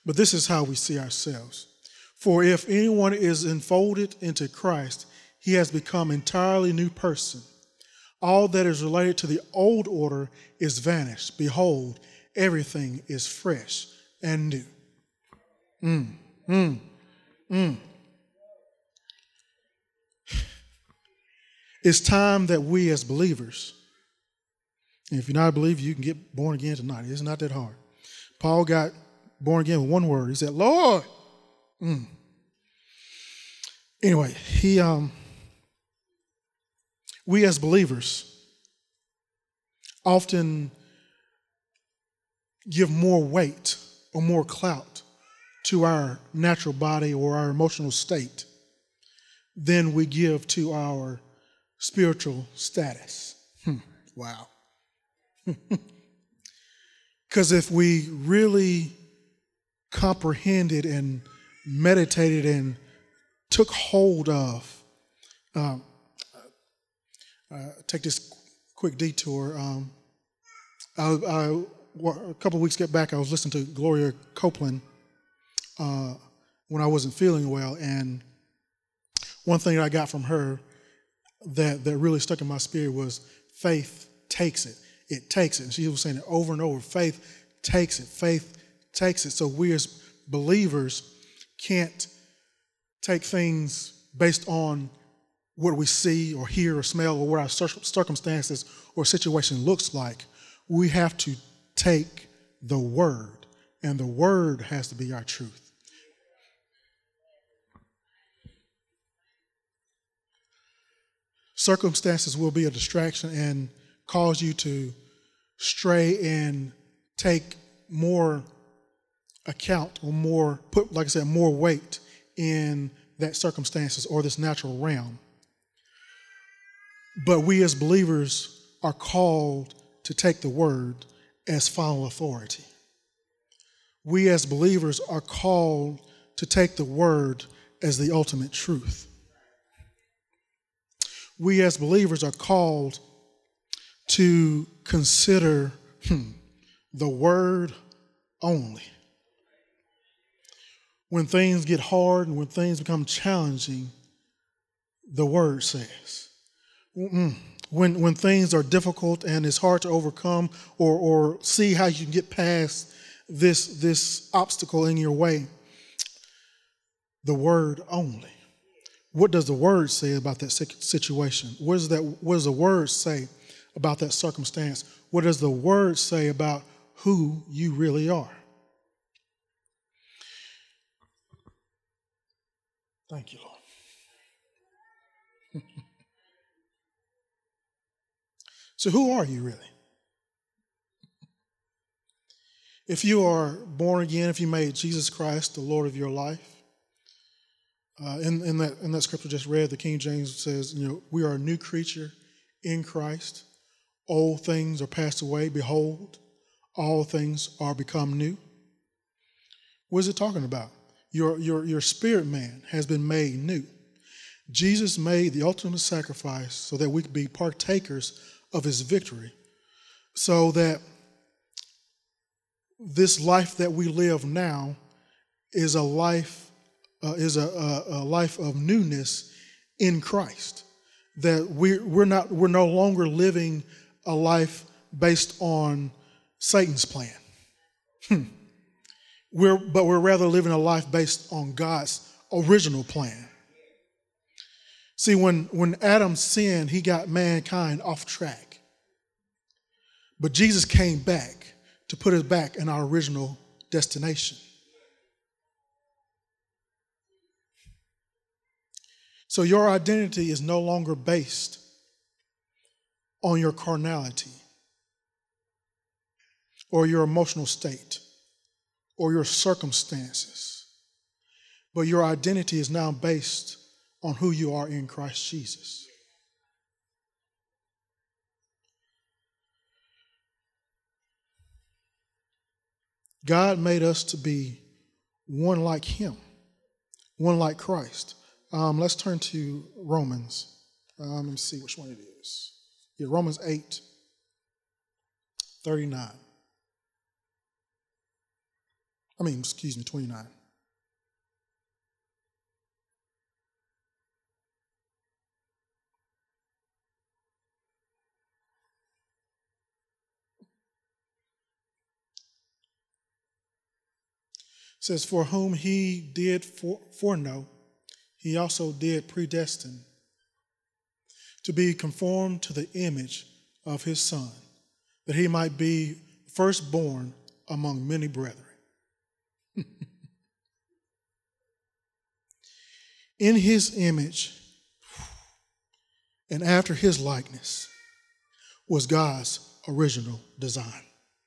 But this is how we see ourselves. For if anyone is enfolded into Christ, he has become an entirely new person. All that is related to the old order is vanished. Behold, everything is fresh and new. It's time that we as believers, and if you're not a believer, you can get born again tonight. It's not that hard. Paul got born again with one word. He said, Lord. Anyway, we as believers often give more weight or more clout to our natural body or our emotional state than we give to our spiritual status. Wow. Because if we really comprehended and meditated and took hold of, take this quick detour. A couple of weeks back, I was listening to Gloria Copeland when I wasn't feeling well, and one thing that I got from her that really stuck in my spirit was faith takes it. It takes it. And she was saying it over and over. Faith takes it. Faith takes it. So we as believers can't take things based on what we see or hear or smell or what our circumstances or situation looks like. We have to take the word, and the word has to be our truth. Circumstances will be a distraction and cause you to stray and take more account or more, put, like I said, more weight in that circumstances or this natural realm. But we as believers are called to take the word as final authority. We as believers are called to take the word as the ultimate truth. We as believers are called to consider the word only. When things get hard and when things become challenging, the word says. When things are difficult and it's hard to overcome or see how you can get past this obstacle in your way, the word only. What does the word say about that situation? What does the word say about that circumstance? What does the word say about who you really are? Thank you, Lord. So who are you really? If you are born again, if you made Jesus Christ the Lord of your life, in that scripture just read, the King James says, we are a new creature in Christ. Old things are passed away. Behold, all things are become new. What is it talking about? Your spirit man has been made new. Jesus made the ultimate sacrifice so that we could be partakers of his victory, so that this life that we live now is a life of newness in Christ. That we're no longer living a life based on Satan's plan. We're rather living a life based on God's original plan. See, when Adam sinned, he got mankind off track. But Jesus came back to put us back in our original destination. So your identity is no longer based on your carnality or your emotional state or your circumstances, but your identity is now based on who you are in Christ Jesus. God made us to be one like him, one like Christ. Let's turn to Romans. Let me see which one it is. Yeah, Romans 8:39. 29. It says, for whom he did foreknow, he also did predestine to be conformed to the image of his Son, that he might be firstborn among many brethren. In his image and after his likeness was God's original design.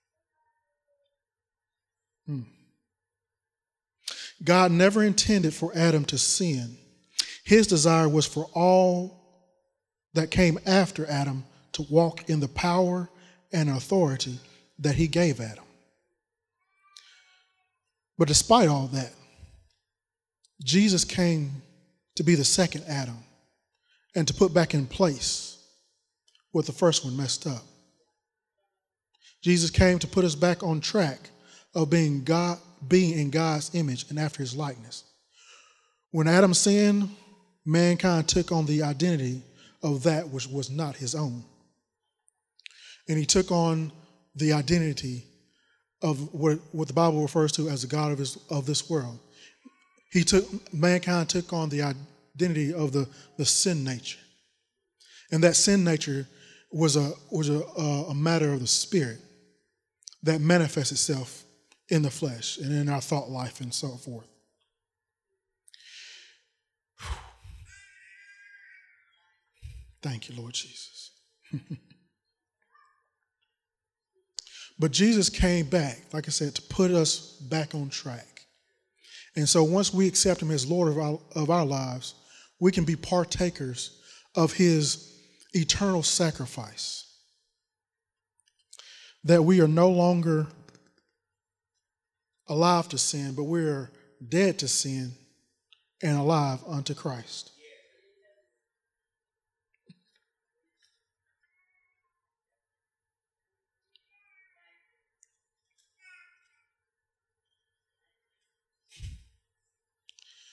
God never intended for Adam to sin. His desire was for all that came after Adam to walk in the power and authority that he gave Adam. But despite all that, Jesus came to be the second Adam and to put back in place what the first one messed up. Jesus came to put us back on track of being in God's image and after his likeness. When Adam sinned, mankind took on the identity of that which was not his own. And he took on the identity of what the Bible refers to as the God of this world. Mankind took on the identity of the sin nature. And that sin nature was a matter of the spirit that manifests itself in the flesh and in our thought life and so forth. Thank you, Lord Jesus. But Jesus came back, like I said, to put us back on track. And so once we accept him as Lord of our lives, we can be partakers of his eternal sacrifice. That we are no longer alive to sin, but we are dead to sin and alive unto Christ.